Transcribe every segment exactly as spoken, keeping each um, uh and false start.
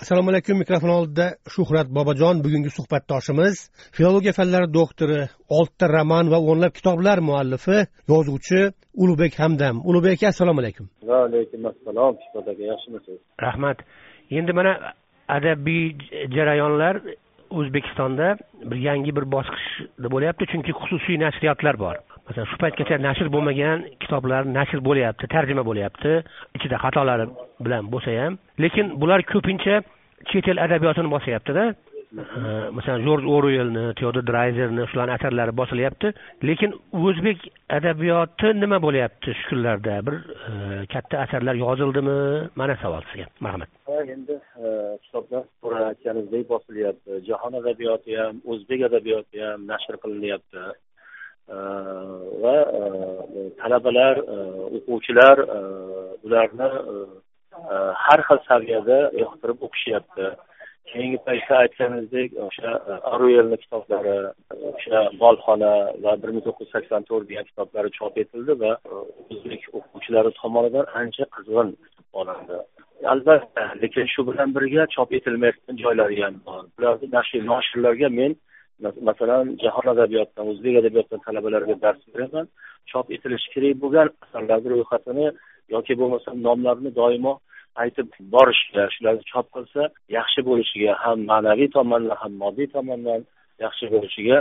Assalomu alaykum. Mikrofon oldida Shuhrat Bobojon. Bugungi suhbatdoshimiz filologiya fanlari doktori, olti roman va o'nlab kitoblar muallifi, yozuvchi Ulug'bek Hamdam. Ulug'bek aka, assalomu alaykum. Va alaykum assalom. Shuhrat aka, yaxshimisiz? Rahmat. Endi mana adabiy jarayonlar O'zbekistonda bir yangi bir bosqichda bo'lyapti, chunki xususiy nashriyotlar bor. Masalan, shu paytgacha nashr bo'lmagan kitoblar nashr bo'lyapti, tarjima bo'lyapti, ichida xatolari bilan bo'lsa ham, lekin bular ko'pincha chet el adabiyotini bosyapti-da. Masalan, Jorj Orwellni, Teodor Dreizerni shularning asarlari bosilyapti, lekin o'zbek adabiyoti nima bo'lyapti shu kunlarda? Bir katta asarlar yozildimi? Mana savol sizga. Marhamat. Endi kitoblar to'g'ri aytganingizdek bosilyapti. Jahon adabiyoti ham, o'zbek adabiyoti ham nashr qilinyapti. Va talabalar, o'quvchilar ularni har xil saviyada yoqtirib o'qishyapti. Keyingi paytda aytganingizdek, o'sha Orwellning kitoblari, o'sha Bolxona va bir ming to'qqiz yuz sakson to'rt degan kitoblari chop etildi va o'zbek o'quvchilari tomonidan ancha qizg'in kutib olindi. Albatta, lekin shu bilan birga chop etilmayotgan joylari ham bor. Bularni nashrlarga men masalan jahon adabiyotidan, o'zbek adabiyotidan talabalarga dars beraman. Chop etilishi kerak bo'lgan asarlarning ro'yxatini yoki bo'lmasa nomlarini doimo aytib borishga, shularni chop qilsa yaxshi bo'lishiga, ham ma'naviy tomondan ham moddiy tomondan yaxshi bo'lishiga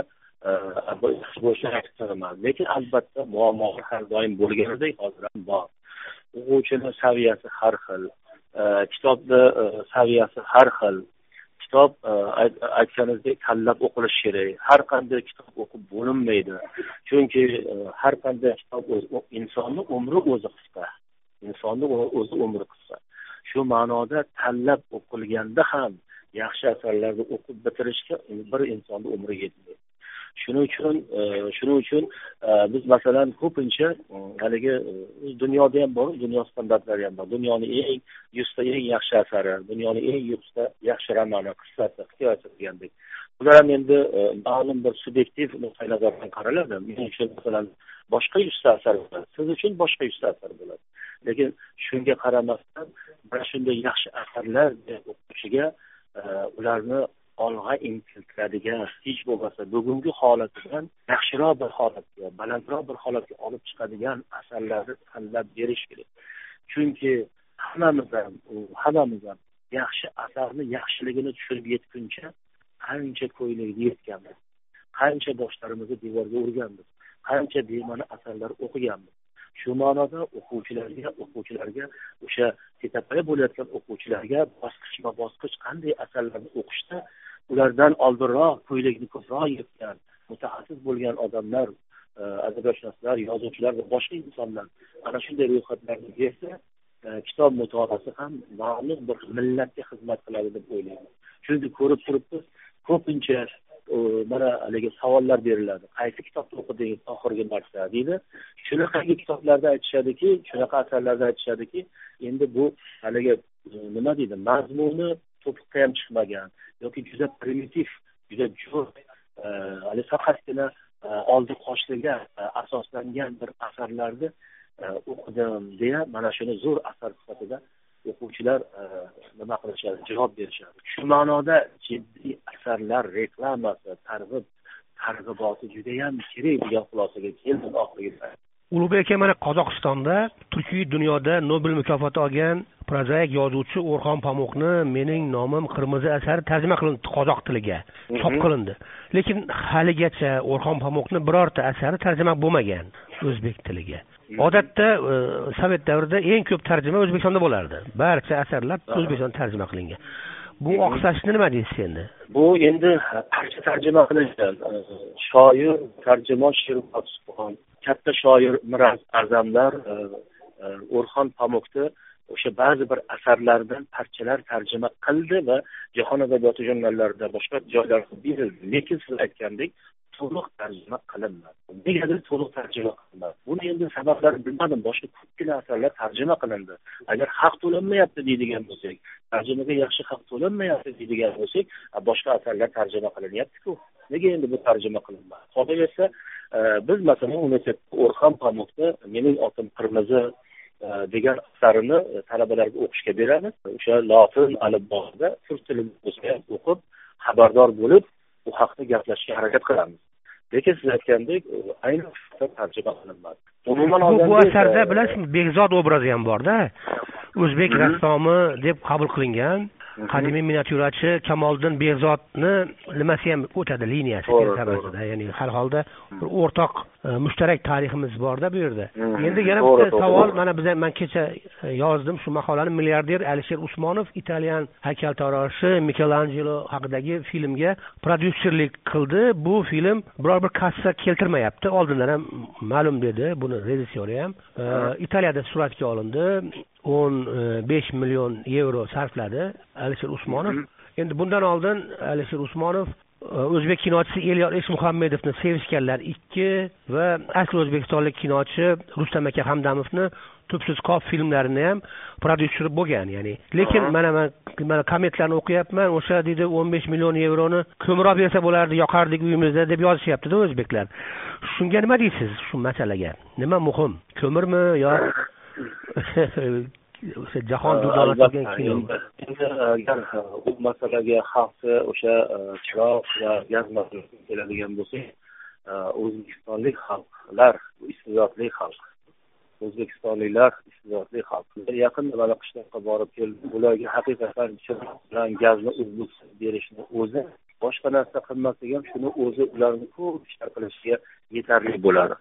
yaxshi bo'lishini aytib turaman. Lekin albatta muammolar har doim bo'lganidek hozir ham bor. O'quvchining saviyasi har xil, kitobni saviyasi har xil. Kitob aytganingizdek tanlab o'qilishi kerak. Har qanday kitob o'qib bo'linmaydi. Chunki har qanday kitob insonning umri o'zi qisqa. Insonning o'zi umri qisqa. Shu ma'noda tanlab o'qilganda ham yaxshi asarlarni o'qib bitirishga bir insonning umri yetmaydi. Shuning uchun shuning uchun biz masalan ko'pincha haligi dunyoda ham bor, dunyo standartlari ham bor. Dunyoning eng yuzta eng yaxshi asari, dunyoning eng yuzta yaxshi romani, qissasi, hikoyasi degandek. Bular ham endi ma'lum bir subyektiv nuqtai nazardan qaraladi. Men uchun masalan boshqa yuzta asar bo'ladi, siz uchun boshqa yuzta asar bo'ladi. Lekin shunga qaramasdan mana shunday yaxshi asarlar o'quvchiga ularni olg'a intiltiradigan, hech bo'lmasa bugungi holatidan yaxshiroq bir holatga, balandroq bir holatga olib chiqadigan asarlarni tanlab berish kerak. Chunki hammamiz ham, hammamiz ham yaxshi asarni yaxshiligini tushunib yetguncha qancha ko'yligiga yetganmiz, qancha boshlarimizni devorga urganmiz, qancha bema'ni asarlar o'qiganmiz. Shu ma'noda o'quvchilarga, o'quvchilarga o'sha ketapaya bo'layotgan o'quvchilarga bosqichma bosqich qanday asarlarni o'qishda ulardan oldinroq ko'ylakni ko'proq yetgan, mutaxassis bo'lgan odamlar, adabiyotshunoslar, yozuvchilar va boshqa insonlar ana shunday ro'yxatlarni bersa, kitob mutolaasi ham ma'lum bir millatga xizmat qiladi deb o'ylayman. Chunki ko'rib turibmiz, ko'pincha mana haligi savollar beriladi. Qaysi kitobni o'qidingiz oxirgi marta deydi. Shunaqangi kitoblarda aytishadiki, shunaqa asarlarda aytishadiki, endi bu haligi nima deydi, mazmuni to'piqqa ham chiqmagan yoki juda primitiv, juda jo'r, hali faqatgina oldi qoshliga asoslangan bir asarlarni o'qidim deya mana shuni zo'r asar sifatida o'quvchilar nima qilishadi, javob berishadi. Shu ma'noda jiddiy asarlar reklamasi, targ'ib, targ'iboti juda ham kerak degan xulosaga keldim oxirida. Ulug'bek aka, mana Qozog'istonda turkiy dunyoda Nobel mukofoti olgan prozaik yozuvchi O'rxon Pamukni Mening nomim qirmizi asari tarjima qilindi qozoq tiliga, chop qilindi. Lekin haligacha O'rxon Pamukni birorta asari tarjima bo'lmagan o'zbek tiliga. Odatda Sovet davrida eng ko'p tarjima O'zbekistonda bo'lardi. Barcha asarlar O'zbekistonda tarjima qilingan. Bu oqsashni nima deysiz endi? Bu endi parcha tarjima qilingan. Shoir, tarjimon Sherobodxon, katta shoir Miraz A'zamlar O'rxon Pamukni o'sha ba'zi bir asarlardan parchalar tarjima qildi va jahon adabiyoti jurnallarida boshqa joylarda berildi. Lekin siz aytgandek to'liq tarjima qilinmadi. Negadir to'liq tarjima qilinmadi. Buni endi sabablari bilmadim. Boshqa ko'pgina asarlar tarjima qilindi. Agar haq to'lanmayapti deydigan bo'lsak, tarjimaga yaxshi haq to'lanmayapti deydigan bo'lsak, boshqa asarlar tarjima qilinyapti-ku. Nega endi bu tarjima qilinmadi? Qolaversa, biz masalan universitetda O'rxon Pamukni Mening otim qirmizi degan asarini talabalarga o'qishga beramiz. O'sha lotin alifbosida turk tilini o'qib, xabardor bo'lib, bu haqda gaplashishga harakat qilamiz. Lekin siz aytgandek, ayni vaqtda tarjima qilinmadi. Umuman olganda bu asarda bilasizmi, Bekzod obrazi ham bor-da. O'zbek rassomi deb qabul qilingan qadimiy miniatyurachi Kamoliddin Bekzodni nimasi ham o'tadi, liniyasi tarzida. Ya'ni har holda bir o'rtoq mushtarak tariximiz bor-da bu yerda. Endi yana bitta savol, mana biz men kecha yozdim shu maqolani, milliarder Alisher Usmonov Italyan haykaltaroshi Michelangelo haqidagi filmga prodyuserlik qildi. Bu film biror bir kassa keltirmayapti. Oldindan ham ma'lum dedi, buni rejissyori ham. Italiyada suratga olindi. o'n besh million yevro sarfladi Alisher Usmonov. Endi bundan oldin Alisher Usmonov o'zbek kinochisi Elyor Eshmuhammedovni Sevishganlar ikki va asli o'zbekistonlik kinochi Rustam aka Hamdamovni Tubsiz qop filmlarini ham prodyuseri bo'lgan, ya'ni. Lekin mana men mana kommentlarni o'qiyapman, o'sha deydi o'n besh million yevroni ko'mroq bersa bo'lardi, yoqardik uyimizda deb yozishyapti-da o'zbeklar. Shunga nima deysiz shu masalaga? Nima muhim? Ko'mirmi yo o'sha jahon dunyosiga kino? Endi agar u masalaga xalqni o'sha chiroq va gaz masalasiga keladigan bo'lsak, o'zbekistonlik xalqlar istedodli xalq. O'zbekistonliklar istedodli xalq. Yaqinda mana qishloqqa borib keldim. Ularga haqiqatan chiroq bilan gazni uzluksiz berishni o'zi boshqa narsa qilmasligi ham shuni o'zi ularni ko'p ishlar qilishiga yetarli bo'ladi.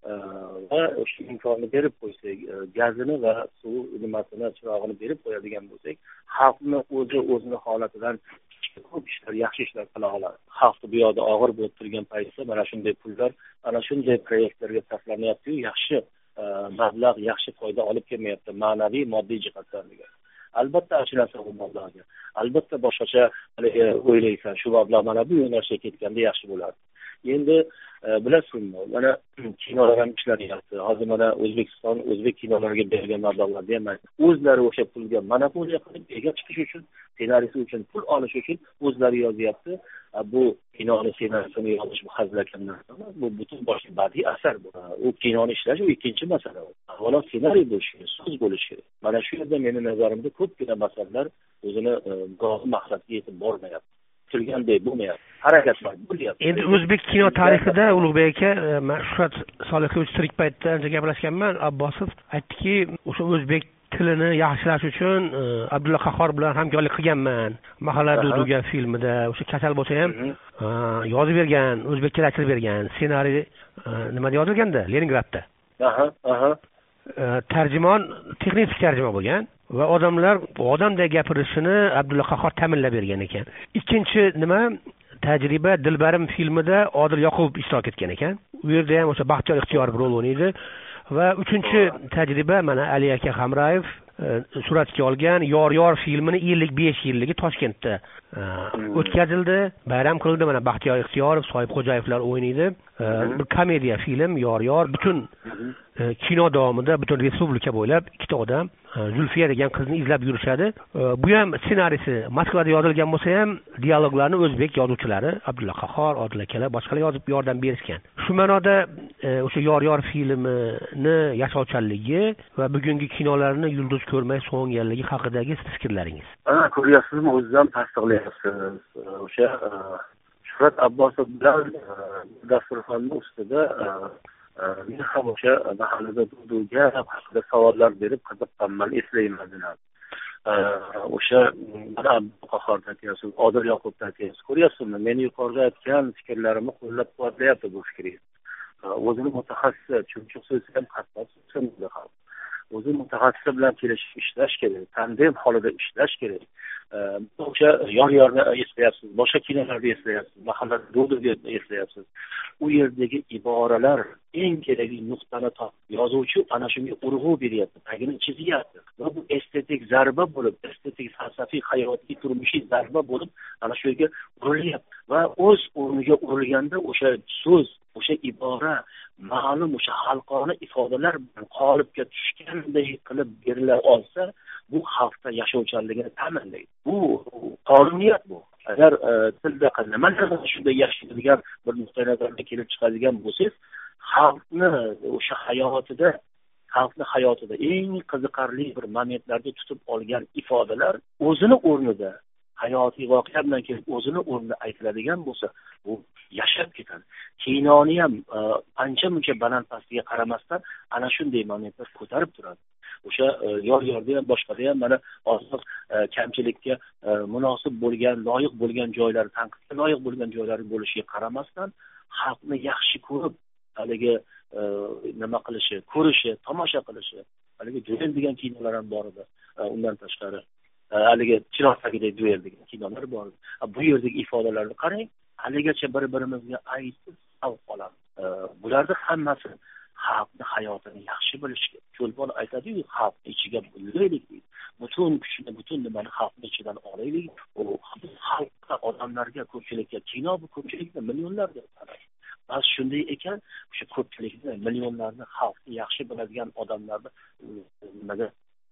Va o'sha imkonni berib qo'ysak, gazini va suv nimasini, chirog'ini berib qo'yadigan bo'lsak, xalqni o'zi o'zini holatidan ko'p ishlar, yaxshi ishlar qila oladi. Xalqni bu yoqda og'ir bo'lib turgan paytda mana shunday pullar, ana shunday proyektlarga sarflanyapti-yu, yaxshi mablag', yaxshi foyda olib kelmayapti, ma'naviy, moddiy jihatdan. Albatta achinasa bu mablag'ga. Albatta boshqacha o'ylaysan, shu mablag' mana bu yo'nalishga ketganda yaxshi bo'lardi. Endi bilasizmi, mana kinolar ham ishlanyapti. Hozir mana O'zbekiston o'zbek kinolariga bergan mablag'larni ham o'zlari o'sha pulga monopoliya qilib ega chiqish uchun, ssenariysi uchun pul olish uchun o'zlari yozyapti. Bu kinoni ssenarisini yozish hazilakam narsa emas. Bu butun boshli badiiy asar bu. U kinoni ishlash u ikkinchi masala. Avvalo ssenariy bo'lishi kerak, so'z bo'lishi kerak. Mana shu yerda meni nazarimda ko'pgina masalalar o'zini go'zal maqsadga yetib bormayapti. Turganday bo'lmayapti. Harakatlar bo'lyapti. Endi o'zbek kino tarixida Ulug'bek aka, Shuhrat Solihovich tirik paytda ancha gaplashganman, Abbosov aytdiki, o'sha o'zbek tilini yaxshilash uchun Abdulla Qahhor bilan hamkorlik qilganman. Mahalla degan filmida o'sha kasal bo'lsa ham yozib bergan, o'zbekcha aytib bergan. Ssenariy nimada yozilganda? Leningradda. Aha, aha. Tarjimon texnik tarjima bo'lgan va odamlar odamday gapirishini Abdulla Qahhor ta'minlab bergan ekan. Ikkinchi nima? Tajriba Dilbarim filmida Odil Yoqubov ishtirok etgan ekan. U yerda ham o'sha Baxtiyor Ixtiyorov rol o'ynaydi. Va uchinchi tajriba mana Ali aka Hamrayev suratga olgan Yor Yor filmini ellik besh yilligi Toshkentda o'tkazildi. Bayram qildi. Mana Baxtiyor Ixtiyorov, Soyibxo'jayevlar o'ynaydi. Bir komediya film Yor Yor, butun kino davomida butun respublika bo'ylab ikkita odam Zulfiya degan qizni izlab yurishadi. Bu ham ssenariysi Moskvada yozilgan bo'lsa ham dialoglarni o'zbek yozuvchilari Abdulla Qahhor, Odil akalar boshqalar yozib yordam berishgan. Shu ma'noda o'sha Yor Yor filmini yashovchanligi va bugungi kinolarni yulduz ko'rmay so'nganligi haqidagi fikrlaringiz. Ana ko'ryapsizmi, o'zidan tasdiqlayapsiz. O'sha Shuhrat Abbosov bilan dasturxonning ustida men ham o'sha mahallada Duduga haqida savollar berib qiziqqanman, eslayman. O'sha mana Qahhorda aytyapsiz, Odil Yoqubda aytyapsiz. Ko'ryapsizmi, meni yuqorida aytgan fikrlarimni qo'llab-quvvatlayapti bu fikringiz. O'zini mutaxassis, chunchuq so'zga ham qatnab tushunadi ham. O'zi mutaxassis bilan kelishib ishlash kerak, tandem holida ishlash kerak. O'sha Yor Yorni eslayapsiz, boshqa kinolarni eslayapsiz, mahallada Duduga eslayapsiz. U yerdagi iboralar eng kerakli nuqtani topib, yozuvchi ana shunga urg'u beryapti, tagini chizyapti. Va bu estetik zarba bo'lib, estetik falsafiy hayotiy turmushiy zarba bo'lib ana shu yerga urilyapti. Va o'z o'rniga urilganda o'sha so'z, o'sha ibora ma'lum o'sha xalqona ifodalar bilan qolipga tushganday qilib berila olsa, bu xalqda yashovchanligini ta'minlaydi. Bu qonuniyat bu. Agar tilda nimalarni shunday yashaydigan bir nuqtai nazarga kelib chiqadigan bo'lsangiz, xalqni o'sha hayotida xalqni hayotida eng qiziqarli bir momentlarda tutib olgan ifodalar o'zini o'rnida hayotiy voqea bilan kelib o'zini o'rnida aytiladigan bo'lsa, bu yashab ketadi. Kinoni ham ancha muncha baland pastiga qaramasdan ana shunday momentlar ko'tarib turadi. O'sha yor yorda ham boshqada ham mana hozir kamchilikka munosib bo'lgan, loyiq bo'lgan joylari, tanqidga loyiq bo'lgan joylari bo'lishiga qaramasdan xalqni yaxshi ko'rib, haligi nima qilishi, ko'rishi, tomosha qilishi, haligi duel degan kinolar ham bor edi. Undan tashqari haligi Chirog'dagidek duel degan kinolar bor edi. Bu yerdagi ifodalarni qarang, haligacha bir-birimizga aytib savq olamiz. Bularning hammasi xalqni hayotini yaxshi bilishga. Cho'lpon aytadi-ku, xalqni ichiga bulaylik deydi. Butun kuchni, butun nimani xalqni ichidan olaylik. U xalqqa, odamlarga, ko'pchilikka, kino bu ko'pchilikni millionlarga qaraydi. Bas shunday ekan, o'sha ko'pchilikni, millionlarni xalqni yaxshi biladigan odamlarni nimaga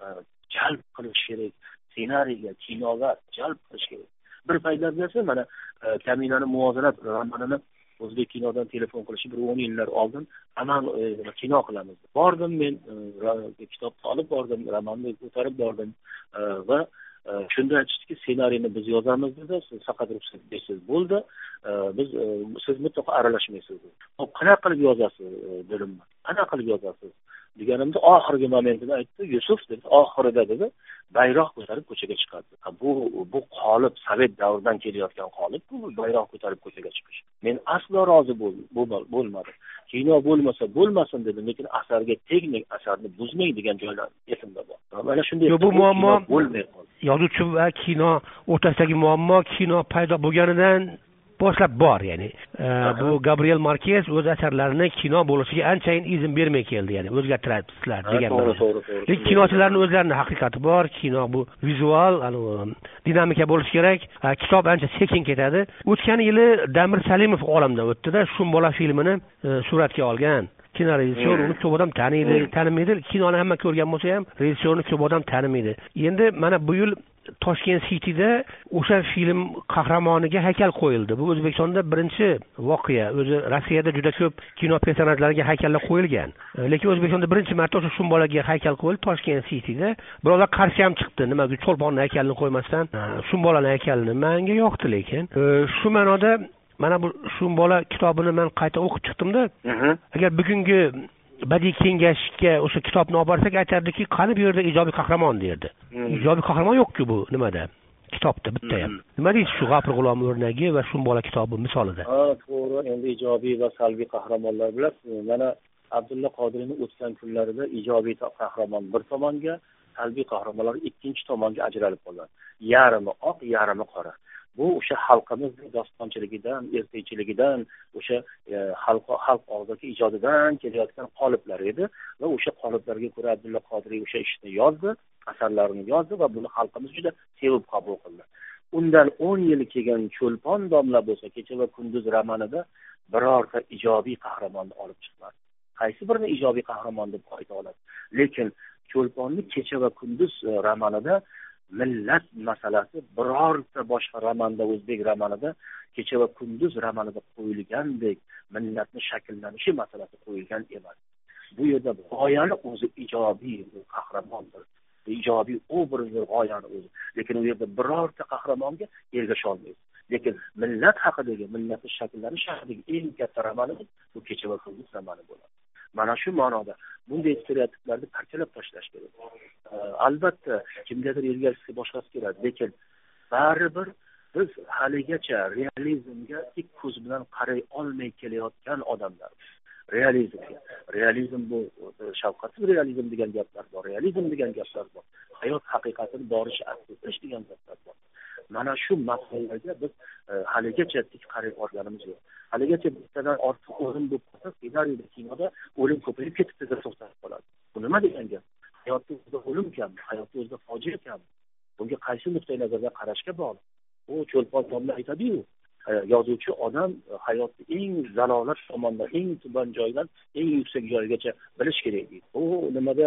jalb qilish kerak, ssenariyga, kinoga jalb qilish kerak. Bir paytlar bo'lsa, mana Kaminani muvozanat romanini o'zbek kinodan telefon qilishib, bir o'n yillar oldin amal kino qilamiz. Bordim men, kitobni olib bordim, romanni ko'tarib bordim va shunda aytishdiki, ssenariyni biz yozamiz dedi, siz faqat ruxsat bersangiz bo'ldi, biz siz mutlaqo aralashmaysiz dedi. Hop, qanaqa qilib yozasiz dedim. Qanaqa qilib yozasiz deganimda oxirgi momentida aytdi, Yusuf dedi, oxirida dedi, bayroq ko'tarib ko'chaga chiqadi. Bu bu qolip Sovet davridan kelayotgan qolip, bu bayroq ko'tarib ko'chaga chiqish. Men aslo rozi bo'lmadim. Kino bo'lmasa bo'lmasin dedim, lekin asarga tegmang, asarni buzmang degan joylar esimda bor. Mana shunday bu muammo yozuvchi va kino o'rtasidagi muammo kino paydo bo'lganidan boshlab bor, ya'ni bu Gabriel Marquez o'z asarlarini kino bo'lishiga anchayin izn bermay keldi, ya'ni o'zgartirasizlar degan. Lekin kinochilarning o'zlarining haqiqati bor. Kino bu vizual, dinamika bo'lishi kerak. Kitob ancha sekin ketadi. O'tgan yili Damir Salimov olamdan o'tdi-da, Shumbola filmini suratga olgan. Kino rejissyor uni ko'p odam taniydi, tanimaydi. Kinoni hamma ko'rgan bo'lsa ham, rejissyorni ko'p odam tanimaydi. Endi mana bu yil Toshkent City'da o'sha film qahramoniga haykal qo'yildi. Bu O'zbekistonda birinchi voqea. O'zi Rossiyada juda ko'p kino personajlariga haykallar qo'yilgan. Lekin O'zbekistonda birinchi marta o'sha Shumbolaga haykal qo'yildi Toshkent City'da. Birovlar qarshi ham chiqdi. Nimaga Cho'lponning haykalini qo'ymasdan Shumbolaning haykalini menga yoqdi, lekin shu ma'noda mana bu Shumbola kitobini men qayta o'qib chiqdim-da. Agar bugungi badiiy kengashga o'sha kitobni olib borsak, aytardiki, qani bu yerda ijobiy qahramon derdi. Ijobiy qahramon yo'q-ku bu nimada? Kitobda bitta ham. Nima deysiz shu G'afur G'ulom o'rnagi va Shumbola kitobi misolida? Ha, to'g'ri. Endi ijobiy va salbiy qahramonlar bilasiz. Mana Abdulla Qodiriyning o'tgan kunlarida ijobiy qahramon bir tomonga, salbiy qahramonlar ikkinchi tomonga ajralib qolgan. Yarimi oq, yarimi qora. Bu o'sha xalqimizning dostonchiligidan, ertakchiligidan, o'sha xalq xalq og'zaki ijodidan kelayotgan qoliplar edi va o'sha qoliplarga ko'ra Abdulla Qodiriy o'sha ishni yozdi, asarlarini yozdi va buni xalqimiz juda sevib qabul qildi. Undan o'n yil kelgan Cho'lpon domla bo'lsa, Kecha va kunduz romanida birorta ijobiy qahramonni olib chiqmadi. Qaysi birini ijobiy qahramon deb ayta oladi? Lekin Cho'lponning Kecha va kunduz romanida millat masalasi birorta boshqa romanda, o'zbek romanida, Kecha va kunduz romanida qo'yilgandek millatning shakllanishi masalasi qo'yilgan emas. Bu yerda g'oyani o'zi ijobiy qahramondir. Ijobiy obrazning g'oyani o'zi. Lekin u yerda birorta qahramonga ergasha olmaysiz. Lekin millat haqidagi, millatning shakllanishi haqidagi eng katta romani bu Kecha va kunduz romani bo'ladi. Mana shu ma'noda bunday stereotiplarni parchalab tashlash kerak. Albatta, kimgadir ergashishga boshqasi keladi, lekin baribir biz haligacha realizmga tik ko'z bilan qaray olmay kelayotgan odamlar. Realizmga. Realizm bu shafqatsiz realizm degan gaplar bor, realizm degan gaplar bor. Hayot haqiqatini boricha aks ettirish degan gaplar bor. Mana shu masalalarga biz haligacha tik qaray olganimiz yo'q. Haligacha bittadan ortiq o'lim bo'lib qolsa, ssenariyda, kinoda o'lim ko'payib ketib tezda to'xtab qoladi. Bu nima degan gap? Hayotda o'zida o'lim kam, hayotda o'zida fojia kam. Bunga qaysi nuqtai nazardan qarashga bog'liq. U Cho'lpon domla aytadi-ku, yozuvchi odam hayotni eng zalolat tomondan, eng tuban joydan eng yuksak joygacha bilish kerak deydi. U nimada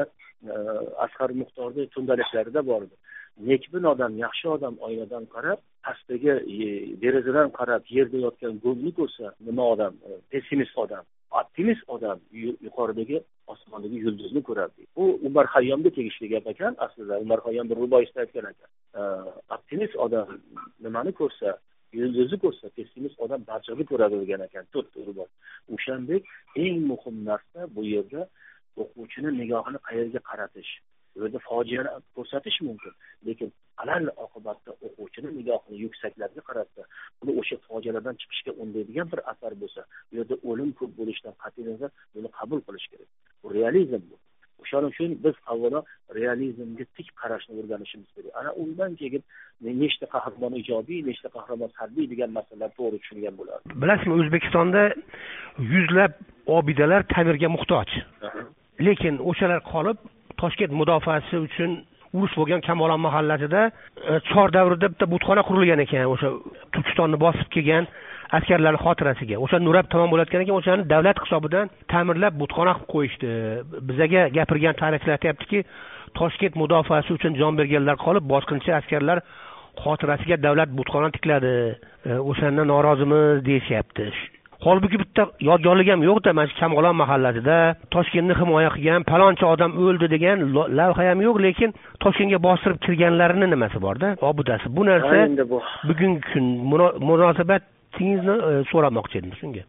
Asqar Muxtorning Tundaliklarida bor edi. Nekbin odam, yaxshi odam oynadan qarab, pastdagi derazadan qarab yerda yotgan go'ngni ko'rsa, nima odam, pessimist odam. optimist odam yuqoridagi osmondagi yulduzni ko'radi. Bu Umar Xayyomga tegishli gap ekan. Aslida Umar Xayyom bir ruboyisida aytgan ekan. Optimist odam nimani ko'rsa, yulduzni ko'rsa, pessimist odam barchani ko'radi degan ekan. To'rtta ruboy. O'shandek eng muhim narsa bu yerda o'quvchini nigohini qayerga qaratish. Bu yerda fojiani ko'rsatish mumkin, lekin alal oqibatda o'quvchini nigohini yuksaklarga qaratsa, buni o'sha fojialardan chiqishga undaydigan bir asar bo'lsa, bu yerda o'lim ko'p bo'lishidan qat'iy nazar buni qabul qilish kerak. Bu realizm bu. O'shaning uchun biz avvalo realizmga tik qarashni o'rganishimiz kerak. Ana undan keyin nechta qahramon ijobiy, nechta qahramon salbiy degan masalalar to'g'ri tushungan bo'ladi. Bilasizmi, O'zbekistonda yuzlab obidalar ta'mirga muhtoj. Lekin o'shalar qolib, Toshkent mudofaasi uchun urush bo'lgan Kamolon mahallasida Chor davrida bitta butxona qurilgan ekan, o'sha Turkistonni bosib kelgan askarlarning xotirasiga. O'sha Nurab tamom bo'layotgan ekan, o'shani davlat hisobidan ta'mirlab butxona qilib qo'yishdi. Bizga gapirgan tarixchilar aytibdiki, Toshkent mudofaasi uchun jon berganlar qolib, bosqinchi askarlar xotirasiga davlat butxona tikladi. O'shandan norozimiz deyishyapti. Holbuki bitta yodgorlik ham yo'q-da, mana shu Kamolon mahallasida Toshkentni himoya qilgan palonchi odam o'ldi degan lavha ham yo'q, lekin Toshkentga bostirib kirganlarning nimasi bor-da, obudasi. Bu narsa bugungi kun munosabatingizni so'ramoqchi edim shunga.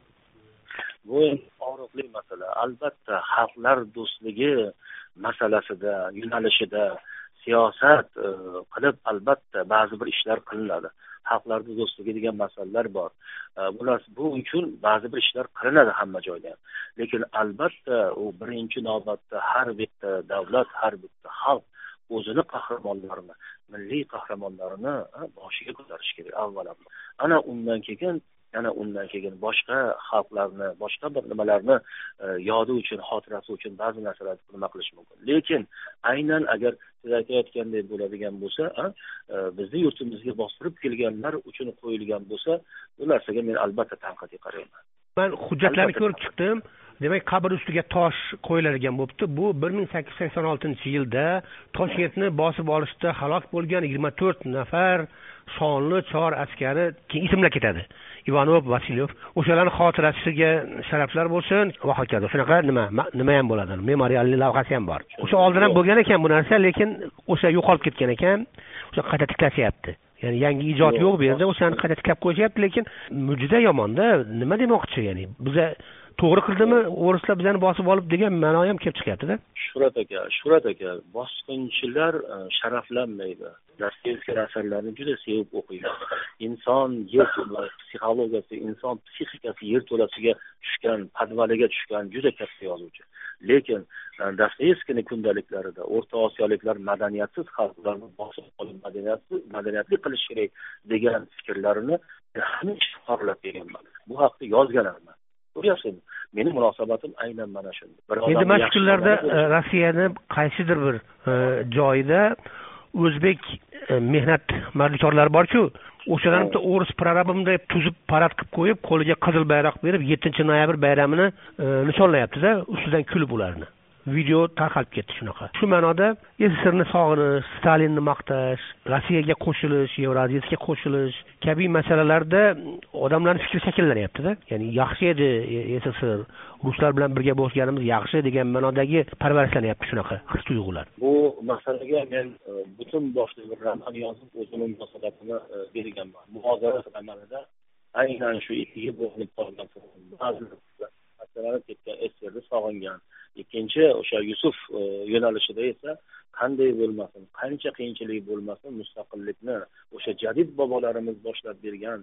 Bu og'riqli masala. Albatta, xalqlar do'stligi masalasida, yo'nalishida siyosat qilib albatta ba'zi bir ishlar qilinadi. Xalqlarda do'stligi degan masalalar bor. Bular bu uchun ba'zi bir ishlar qilinadi hamma joyda. Lekin albatta u birinchi navbatda har bitta davlat, har bitta xalq o'zini qahramonlarini, milliy qahramonlarini boshiga ko'tarish kerak avvalo. Ana undan keyin yana undan keyin boshqa xalqlarni, boshqa bir nimalarni yodi uchun, xotirasi uchun ba'zi narsalarni nima qilish mumkin. Lekin aynan agar siz aytayotgandek bo'ladigan bo'lsa, bizni yurtimizga bostirib kelganlar uchun qo'yilgan bo'lsa, bu narsaga men albatta tanqidiy qarayman. Men hujjatlarni ko'rib chiqdim. Demak, qabr ustiga tosh qo'yiladigan bo'libdi. Bu bir ming sakkiz yuz sakson oltinchi yilda Toshkentni bosib olishda halok bo'lgan yigirma to'rt nafar sonli Chor askari keyin ismlar ketadi. Ivanov, Vasilyov, o'shalarning xotirasiga sharaflar bo'lsin va hokazo. Shunaqa nima nima ham bo'ladi? Memorialli lavhasi ham bor. O'sha oldin ham bo'lgan ekan bu narsa, lekin o'sha yo'qolib ketgan ekan. O'sha qayta tiklashyapti. Ya'ni yangi ijod yo'q bu yerda, o'shani qayta tiklab qo'yishyapti, lekin juda yomon-da. Nima demoqchi, ya'ni biza to'g'ri qildimi, o'rislar bizani bosib olib degan ma'no ham kelib chiqyapti-da. Shuhrat aka, Shuhrat aka, bosqinchilar sharaflanmaydi. Dostoyevskiy asarlarini juda sevib o'qiyman. Inson yer psixologiyasi, inson psixikasi yer to'lasiga tushgan, padvaliga tushgan juda katta yozuvchi. Lekin Dostoyevskiyning kundaliklarida O'rta Osiyoliklar madaniyatsiz xalqlarni bosib olib madaniyatli madaniyatli qilish kerak degan fikrlarini hamisha qorlab kelganman. Bu haqda yozganman. Ko'ryapsizmi? Mening munosabatim aynan mana shunday. Endi mana shu kunlarda Rossiyani qaysidir bir joyida o'zbek mehnat mardikorlari bor-ku, o'shalarni bitta o'ris prorabimda tuzib parad qilib qo'yib, qo'liga qizil bayroq berib, yettinchi noyabr bayramini nishonlayapti-da, ustidan kulib ularni. Video tarqalib ketdi shunaqa. Shu ma'noda SSRni sog'inish, Stalinni maqtash, Rossiyaga qo'shilish, Yevraziyasiga qo'shilish kabi masalalarda odamlarning fikri shakllanyapti-da. Ya'ni yaxshi edi SSR, ruslar bilan birga bo'lganimiz yaxshi degan ma'nodagi parvarishlanyapti shunaqa his-tuyg'ular. Bu masalaga men butun boshli bir roman yozib, o'zimning munosabatini berganman. Muhozara romanida aynan shu ikkiga bo'linib qolgan ba'zi masalalar ketgan SSRni sog'ingan. Ikkinchi o'sha Yusuf yo'nalishida esa qanday bo'lmasin, qancha qiyinchilik bo'lmasin, mustaqillikni o'sha jadid bobolarimiz boshlab bergan,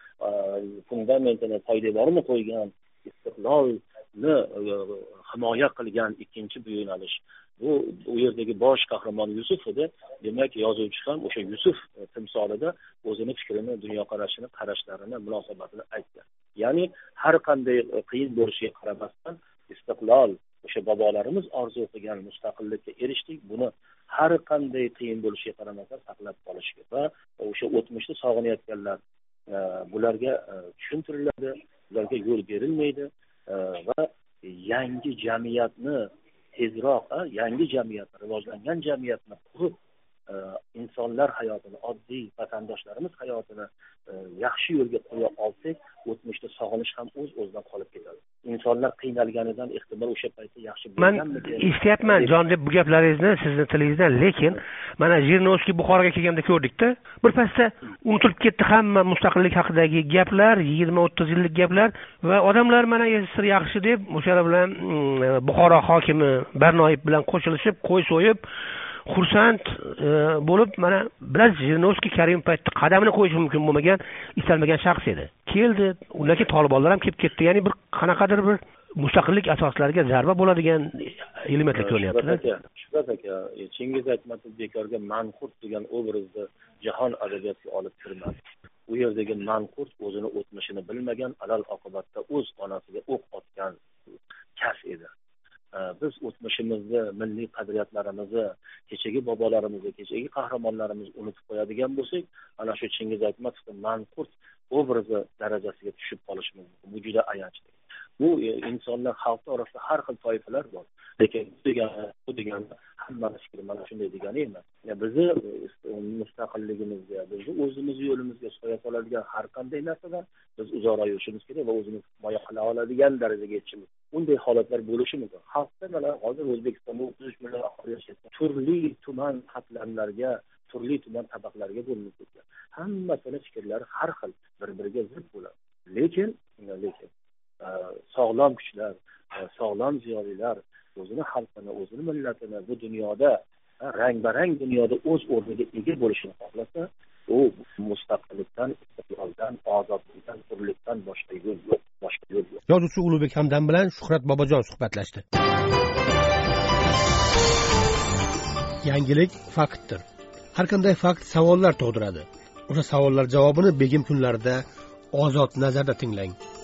fundamentini, poydevorini qo'ygan, istiqlolni himoya qilgan ikkinchi bu yo'nalish. Bu u yerdagi bosh qahramon Yusuf edi. Demak, yozuvchi ham o'sha Yusuf timsolida o'zini fikrini, dunyoqarashini, qarashlarini, munosabatini aytdi. Ya'ni har qanday qiyin bo'lishiga qaramasdan istiqlol, o'sha bobolarimiz orzu qilgan mustaqillikka erishdik. Buni har qanday qiyin bo'lishiga qaramasdan saqlab qolishga va o'sha o'tmishni sog'inayotganlar bularga tushuntiriladi, ularga yo'l berilmaydi va yangi jamiyatni tezroq, yangi jamiyat, rivojlangan jamiyatni qurib, insonlar hayotini, oddiy vatandoshlarimiz hayotini yaxshi yo'lga qo'ya olsak, o'tmishni sog'inish ham o'z-o'zidan qolib ketadi. insonlar qiynalganidan ehtimol o'sha paytda yaxshi man eshityapman jon deb bu gaplaringizni sizni tilingizdan, lekin mana Jirinovskiy Buxoroga kelganda ko'rdikda, bir paytda unutilib ketdi hamma mustaqillik haqidagi gaplar, yigirma o'ttiz yillik gaplar va odamlar mana sir yaxshi deb o'shalar bilan Buxoro hokimi Barnoyev bilan qo'shilishib, qo'y so'yib xursand bo'lib, mana bilasiz, Jirinovskiy Karimov paytda qadamini qo'yishi mumkin bo'lmagan, istalmagan shaxs edi. Keldi, undan keyin Tolibonlar ham kelib ketdi. Ya'ni bir qanaqadir bir mustaqillik asoslariga zarba bo'ladigan elementlar ko'rinyapti-da. Shuhrat aka, Chingiz Aytmatov bekorga manqurt degan obrazni jahon adabiyotiga olib kirmadi. U yerdagi manqurt o'zini o'tmishini bilmagan, alal oqibatda o'z onasiga o'q otgan kas edi. Biz o'tmishimizni, milliy qadriyatlarimizni, kechagi bobolarimizni, kechagi qahramonlarimizni unutib qo'yadigan bo'lsak, ana shu Chingiz Aytmatovning manqurt obrazi darajasiga tushib qolishimiz mumkin. Bu juda ayanchli. Bu insonlar xalq orasida har xil toifalar bor. Lekin bu degani, bu degani hammani fikri mana shunday degani emas. Ya bizni mustaqilligimizga, bizni o'zimiz yo'limizga soya soladigan har qanday narsadan biz uzoqroq yurishimiz kerak va o'zimizni himoya qila oladigan darajaga yetishimiz. Bunday holatlar bo'lishi mumkin. Xalqda mana hozir O'zbekistonda o'ttiz uch million aholi yashayapti. Turli tuman qatlamlarga, turli tuman tabaqalarga bo'linib ketgan. Hammasini fikrlari har xil, bir-biriga zid bo'ladi. Lekin, lekin sog'lom kuchlar, sog'lom ziyolilar o'zini xalqini, o'zini millatini bu dunyoda, rang-barang dunyoda o'z o'rniga ega bo'lishini xohlasa, u mustaqillikdan, istiqloldan, ozodlikdan, hurlikdan boshqa yo'l yo'q, boshqa yo'l yo'q. Yozuvchi Ulug'bek Hamdam bilan Shuhrat Bobojon suhbatlashdi. Yangilik faktdir. Har qanday fakt savollar tug'diradi. O'sha savollar javobini Begim kunlarida Ozod nazarda tinglang.